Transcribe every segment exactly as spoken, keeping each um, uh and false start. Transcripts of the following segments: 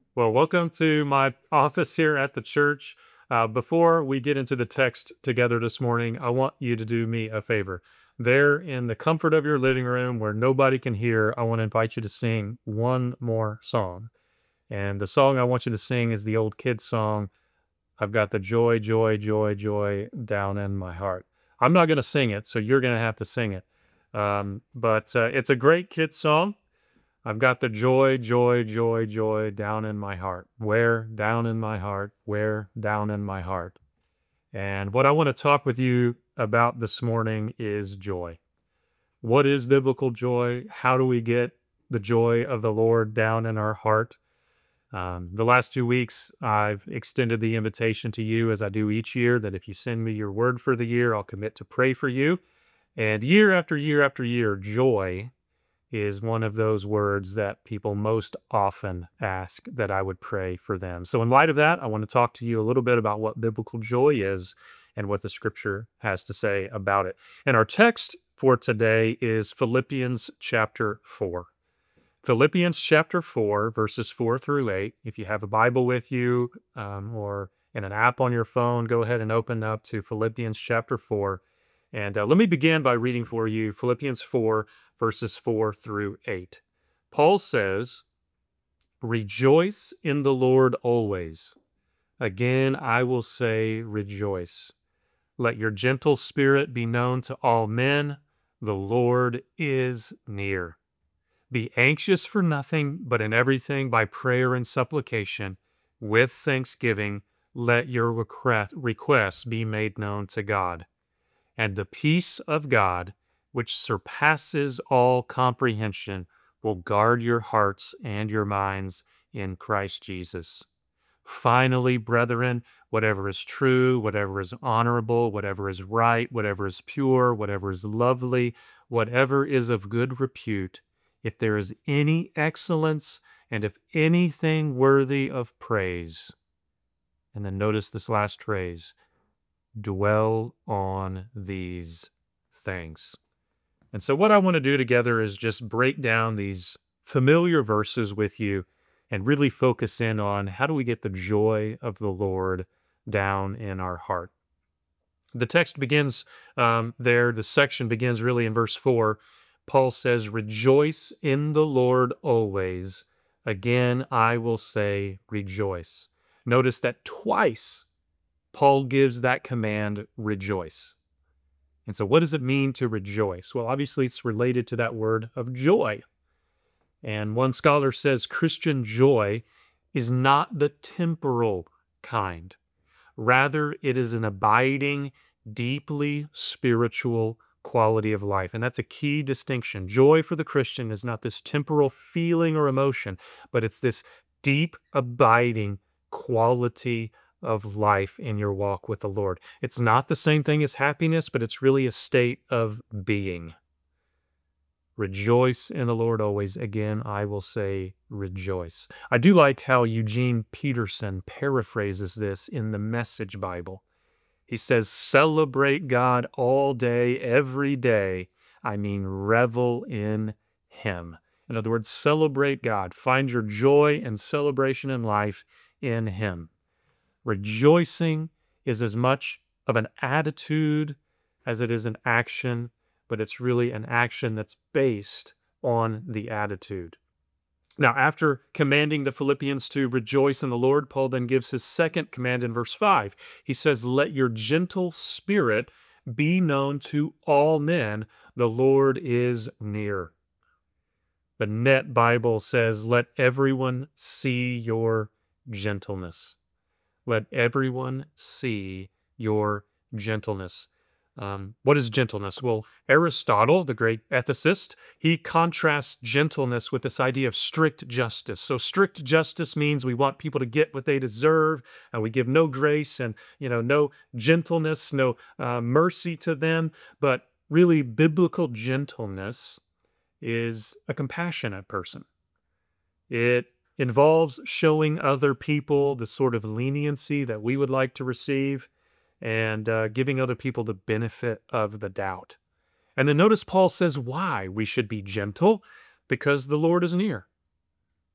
Well, welcome to my office here at the church. Uh, before we get into the text together this morning, I want you to do me a favor. There in the comfort of your living room where nobody can hear, I want to invite you to sing one more song. And the song I want you to sing is the old kids song, I've got the joy, joy, joy, joy down in my heart. I'm not going to sing it, so you're going to have to sing it. Um, but uh, it's a great kids song. I've got the joy, joy, joy, joy down in my heart. Where? Down in my heart. Where? Down in my heart. And what I want to talk with you about this morning is joy. What is biblical joy? How do we get the joy of the Lord down in our heart? Um, the last two weeks, I've extended the invitation to you, as I do each year, that if you send me your word for the year, I'll commit to pray for you. And year after year after year, joy is one of those words that people most often ask that I would pray for them. So, in light of that, I want to talk to you a little bit about what biblical joy is and what the scripture has to say about it. And our text for today is Philippians chapter four. Philippians chapter four, verses four through eight. If you have a Bible with you um, or in an app on your phone, go ahead and open up to Philippians chapter four. And uh, let me begin by reading for you Philippians four, verses four through eight. Paul says, Rejoice in the Lord always. Again, I will say, rejoice. Let your gentle spirit be known to all men. The Lord is near. Be anxious for nothing, but in everything by prayer and supplication, with thanksgiving, let your request- requests be made known to God. And the peace of God, which surpasses all comprehension, will guard your hearts and your minds in Christ Jesus. Finally, brethren, whatever is true, whatever is honorable, whatever is right, whatever is pure, whatever is lovely, whatever is of good repute, if there is any excellence and if anything worthy of praise. And then notice this last phrase, dwell on these things. And so, what I want to do together is just break down these familiar verses with you and really focus in on how do we get the joy of the Lord down in our heart. The text begins um, there, the section begins really in verse four. Paul says, Rejoice in the Lord always. Again, I will say, rejoice. Notice that twice Paul gives that command, rejoice. And so, what does it mean to rejoice? Well, obviously, it's related to that word of joy. And one scholar says Christian joy is not the temporal kind. Rather, it is an abiding, deeply spiritual quality of life. And that's a key distinction. Joy for the Christian is not this temporal feeling or emotion, but it's this deep, abiding quality of life in your walk with the Lord. It's not the same thing as happiness, but it's really a state of being. Rejoice in the Lord always. Again, I will say rejoice. I do like how Eugene Peterson paraphrases this in the Message Bible. He says, Celebrate God all day, every day. I mean, revel in Him. In other words, celebrate God. Find your joy and celebration in life in Him. Rejoicing is as much of an attitude as it is an action, but it's really an action that's based on the attitude. Now, after commanding the Philippians to rejoice in the Lord, Paul then gives his second command in verse five. He says, Let your gentle spirit be known to all men. The Lord is near. The Net Bible says, Let everyone see your gentleness. Let everyone see your gentleness. Um, what is gentleness? Well, Aristotle, the great ethicist, he contrasts gentleness with this idea of strict justice. So strict justice means we want people to get what they deserve, and we give no grace and you know no gentleness, no uh, mercy to them. But really, biblical gentleness is a compassionate person. It involves showing other people the sort of leniency that we would like to receive and uh, giving other people the benefit of the doubt. And then notice Paul says why we should be gentle, because the Lord is near.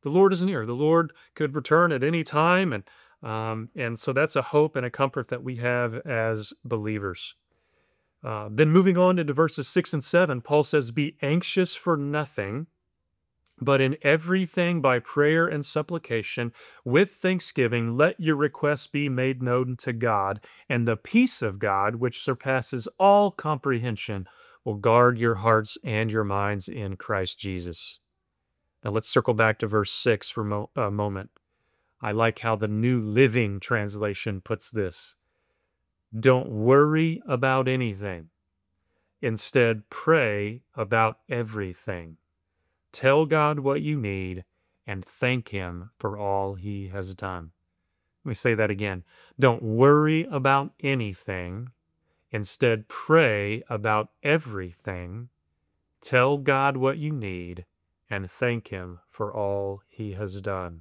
the Lord is near. The Lord could return at any time. And, um, and so that's a hope and a comfort that we have as believers. Uh, then moving on into verses six and seven, Paul says, "Be anxious for nothing, but in everything by prayer and supplication, with thanksgiving, let your requests be made known to God, and the peace of God, which surpasses all comprehension, will guard your hearts and your minds in Christ Jesus." Now let's circle back to verse six for mo- a moment. I like how the New Living Translation puts this. Don't worry about anything. Instead, pray about everything. Tell God what you need and thank Him for all He has done. Let me say that again. Don't worry about anything. Instead, pray about everything. Tell God what you need and thank Him for all He has done.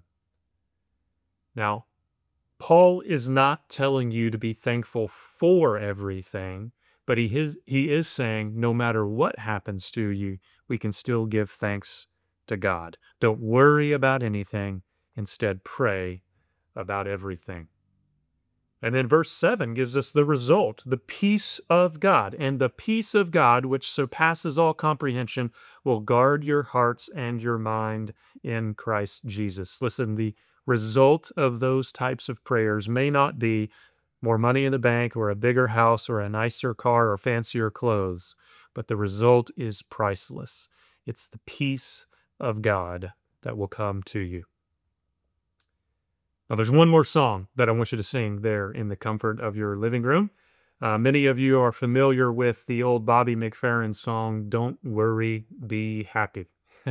Now, Paul is not telling you to be thankful for everything, but he is, he is saying no matter what happens to you, we can still give thanks to God. Don't worry about anything. Instead, pray about everything. And then verse seven gives us the result, the peace of God. And the peace of God, which surpasses all comprehension, will guard your hearts and your mind in Christ Jesus. Listen, the result of those types of prayers may not be more money in the bank or a bigger house or a nicer car or fancier clothes, but the result is priceless. It's the peace of God that will come to you. Now, there's one more song that I want you to sing there in the comfort of your living room. Uh, many of you are familiar with the old Bobby McFerrin song, Don't Worry, Be Happy.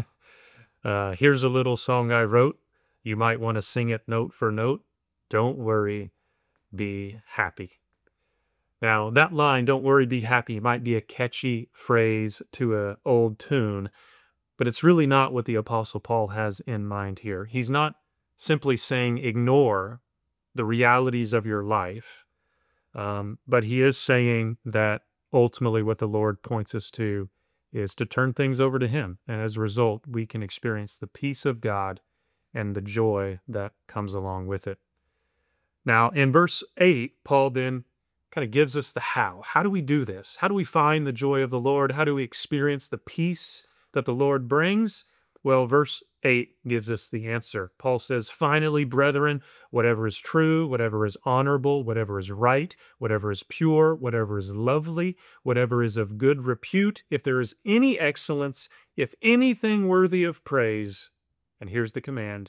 uh, here's a little song I wrote. You might want to sing it note for note. Don't worry, be happy. Now, that line, don't worry, be happy, might be a catchy phrase to an old tune, but it's really not what the Apostle Paul has in mind here. He's not simply saying ignore the realities of your life, um, but he is saying that ultimately what the Lord points us to is to turn things over to Him. And as a result, we can experience the peace of God and the joy that comes along with it. Now, in verse eight, Paul then kind of gives us the how. How do we do this? How do we find the joy of the Lord? How do we experience the peace that the Lord brings? Well, verse eight gives us the answer. Paul says, "Finally, brethren, whatever is true, whatever is honorable, whatever is right, whatever is pure, whatever is lovely, whatever is of good repute, if there is any excellence, if anything worthy of praise," and here's the command,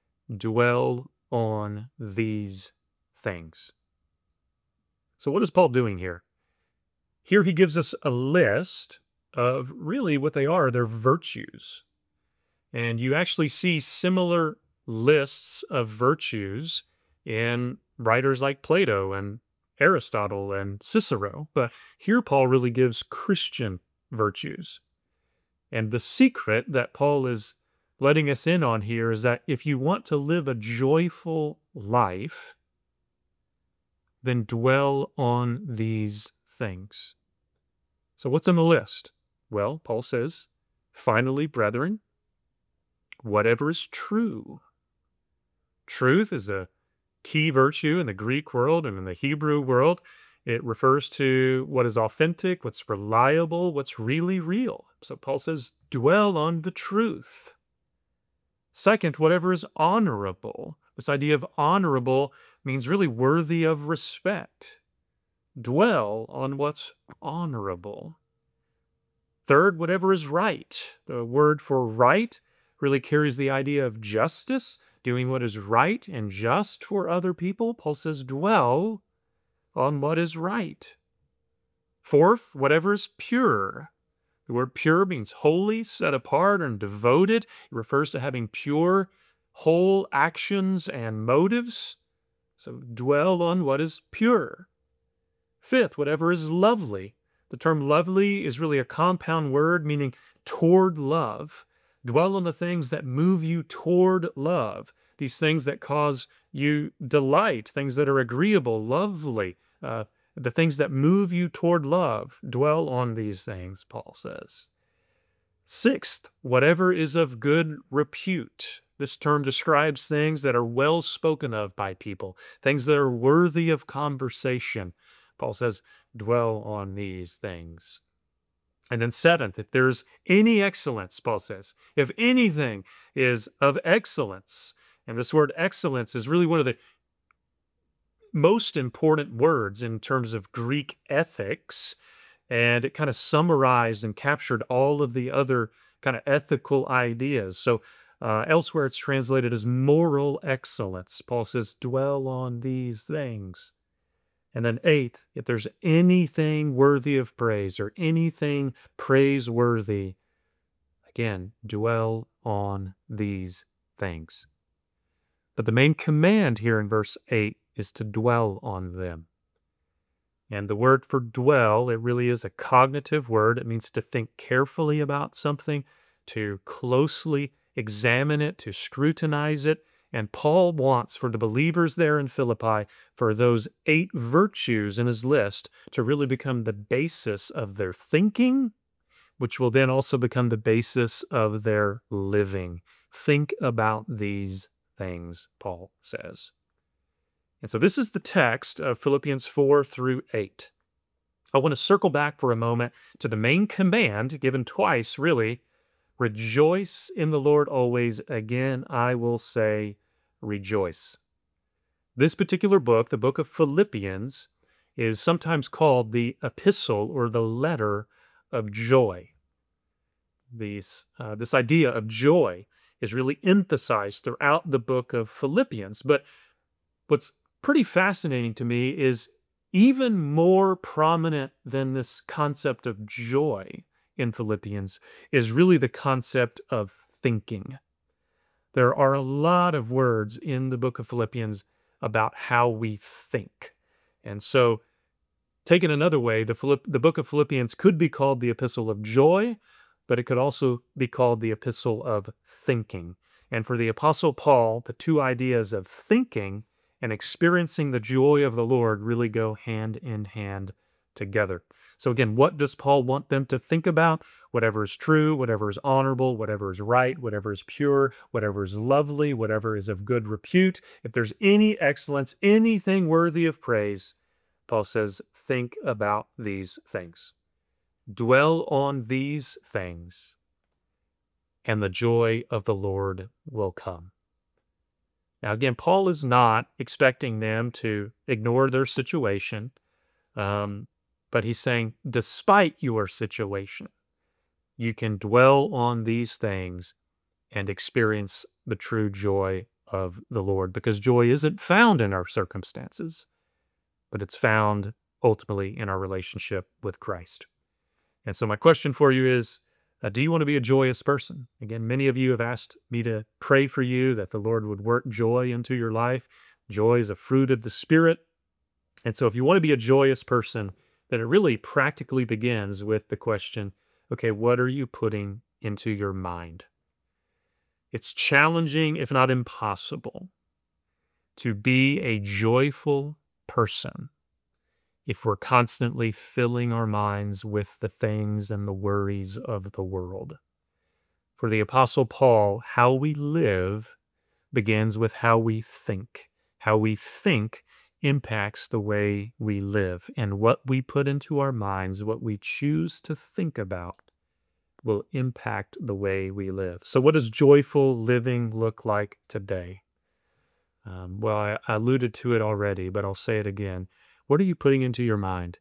"dwell on these things." So what is Paul doing here? Here he gives us a list of really what they are, their virtues. And you actually see similar lists of virtues in writers like Plato and Aristotle and Cicero. But here Paul really gives Christian virtues. And the secret that Paul is letting us in on here is that if you want to live a joyful life, then dwell on these things. So what's on the list? Well, Paul says, finally, brethren, whatever is true. Truth is a key virtue in the Greek world and in the Hebrew world. It refers to what is authentic, what's reliable, what's really real. So Paul says, dwell on the truth. Second, whatever is honorable. This idea of honorable means really worthy of respect. Dwell on what's honorable. Third, whatever is right. The word for right really carries the idea of justice, doing what is right and just for other people. Paul says, dwell on what is right. Fourth, whatever is pure. The word pure means holy, set apart, and devoted. It refers to having pure, whole actions and motives. So dwell on what is pure. Fifth, whatever is lovely. The term lovely is really a compound word meaning toward love. Dwell on the things that move you toward love. These things that cause you delight, things that are agreeable, lovely, uh, the things that move you toward love. Dwell on these things, Paul says. Sixth, whatever is of good repute. This term describes things that are well spoken of by people, things that are worthy of conversation. Paul says, dwell on these things. And then, seventh, if there's any excellence, Paul says, if anything is of excellence, and this word excellence is really one of the most important words in terms of Greek ethics, and it kind of summarized and captured all of the other kind of ethical ideas. So uh, elsewhere it's translated as moral excellence. Paul says, dwell on these things. And then, eighth, if there's anything worthy of praise or anything praiseworthy, again, dwell on these things. But the main command here in verse eight is to dwell on them. And the word for dwell, it really is a cognitive word. It means to think carefully about something, to closely examine it, to scrutinize it. And Paul wants for the believers there in Philippi, for those eight virtues in his list to really become the basis of their thinking, which will then also become the basis of their living. Think about these things, Paul says. And so this is the text of Philippians four through eight. I want to circle back for a moment to the main command given twice, really. Rejoice in the Lord always. Again, I will say, rejoice. This particular book, the book of Philippians, is sometimes called the epistle or the letter of joy. These, uh, this idea of joy is really emphasized throughout the book of Philippians. But what's pretty fascinating to me is even more prominent than this concept of joy in Philippians is really the concept of thinking. There are a lot of words in the book of Philippians about how we think. And so, taken another way, the, Philipp- the book of Philippians could be called the epistle of joy, but it could also be called the epistle of thinking. And for the Apostle Paul, the two ideas of thinking and experiencing the joy of the Lord really go hand in hand together. So again, what does Paul want them to think about? Whatever is true, whatever is honorable, whatever is right, whatever is pure, whatever is lovely, whatever is of good repute. If there's any excellence, anything worthy of praise, Paul says, think about these things. Dwell on these things, and the joy of the Lord will come. Now, again, Paul is not expecting them to ignore their situation, um, but he's saying, despite your situation, you can dwell on these things and experience the true joy of the Lord, because joy isn't found in our circumstances, but it's found ultimately in our relationship with Christ. And so my question for you is, uh, do you want to be a joyous person? Again, many of you have asked me to pray for you that the Lord would work joy into your life. Joy is a fruit of the Spirit. And so if you want to be a joyous person, then it really practically begins with the question, okay, what are you putting into your mind? It's challenging, if not impossible, to be a joyful person if we're constantly filling our minds with the things and the worries of the world. For the Apostle Paul, how we live begins with how we think. How we think impacts the way we live, and what we put into our minds, what we choose to think about, will impact the way we live. So, what does joyful living look like today? Um, well, I, I alluded to it already, but I'll say it again. What are you putting into your mind?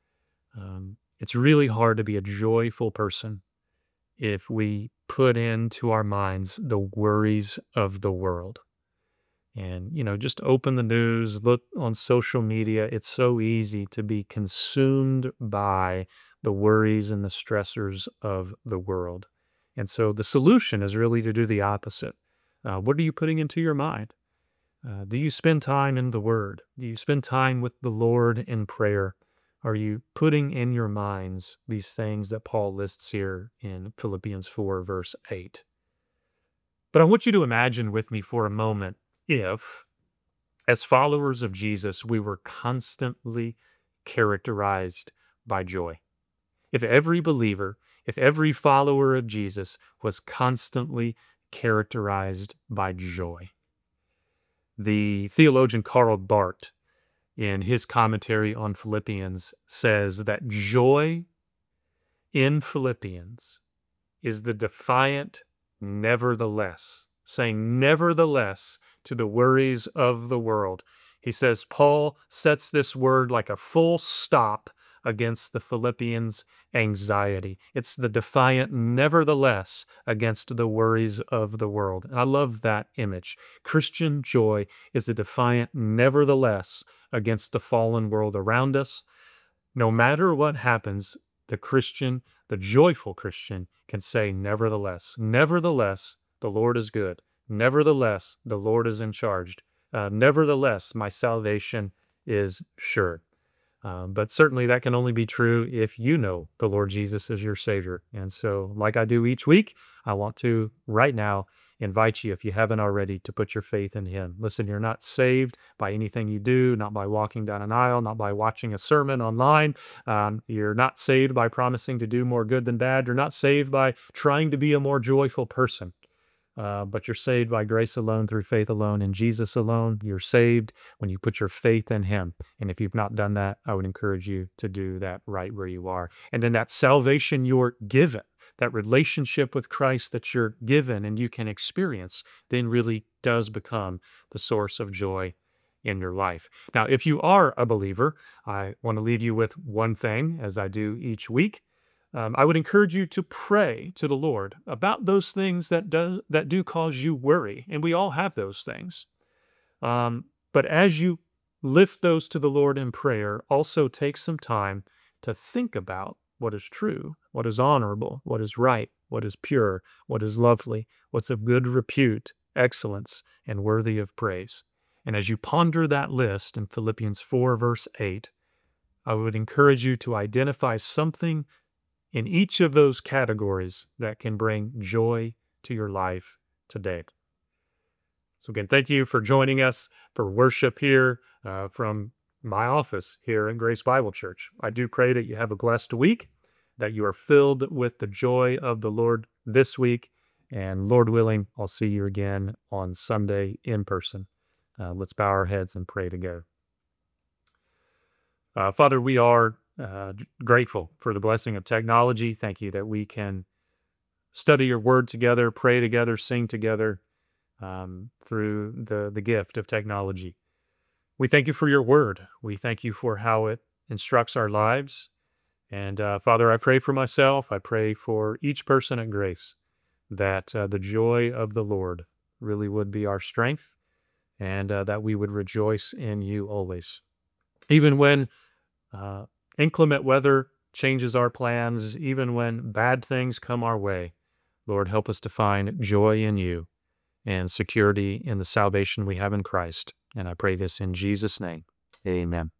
Um, it's really hard to be a joyful person if we put into our minds the worries of the world. And, you know, just open the news, look on social media. It's so easy to be consumed by the worries and the stressors of the world. And so the solution is really to do the opposite. Uh, what are you putting into your mind? Uh, do you spend time in the Word? Do you spend time with the Lord in prayer? Are you putting in your minds these things that Paul lists here in Philippians four, verse eight? But I want you to imagine with me for a moment if, as followers of Jesus, we were constantly characterized by joy. If every believer, if every follower of Jesus was constantly characterized by joy. The theologian Karl Barth, in his commentary on Philippians, says that joy in Philippians is the defiant nevertheless, saying nevertheless to the worries of the world. He says Paul sets this word like a full stop against the Philippians' anxiety. It's the defiant nevertheless against the worries of the world. And I love that image. Christian joy is the defiant nevertheless against the fallen world around us. No matter what happens, the Christian, the joyful Christian, can say, nevertheless, nevertheless, the Lord is good. Nevertheless, the Lord is in charge. Uh, nevertheless, my salvation is sure. Um, but certainly that can only be true if you know the Lord Jesus is your Savior. And so, like I do each week, I want to right now invite you, if you haven't already, to put your faith in Him. Listen, you're not saved by anything you do, not by walking down an aisle, not by watching a sermon online. Um, you're not saved by promising to do more good than bad. You're not saved by trying to be a more joyful person. Uh, but you're saved by grace alone, through faith alone, in Jesus alone. You're saved when you put your faith in Him. And if you've not done that, I would encourage you to do that right where you are. And then that salvation you're given, that relationship with Christ that you're given and you can experience, then really does become the source of joy in your life. Now, if you are a believer, I want to leave you with one thing, as I do each week. Um, I would encourage you to pray to the Lord about those things that do that do cause you worry, and we all have those things. Um, but as you lift those to the Lord in prayer, also take some time to think about what is true, what is honorable, what is right, what is pure, what is lovely, what's of good repute, excellence, and worthy of praise. And as you ponder that list in Philippians four, verse eight, I would encourage you to identify something in each of those categories that can bring joy to your life today. So again, thank you for joining us for worship here uh, from my office here in Grace Bible Church. I do pray that you have a blessed week, that you are filled with the joy of the Lord this week, and Lord willing, I'll see you again on Sunday in person. Uh, let's bow our heads and pray together. Uh, Father, we are uh, grateful for the blessing of technology. Thank you that we can study your word together, pray together, sing together um, through the, the gift of technology. We thank you for your word. We thank you for how it instructs our lives. And uh, Father, I pray for myself. I pray for each person at Grace that uh, the joy of the Lord really would be our strength, and uh, that we would rejoice in you always. Even when uh, inclement weather changes our plans, even when bad things come our way, Lord, help us to find joy in you and security in the salvation we have in Christ. And I pray this in Jesus' name. Amen.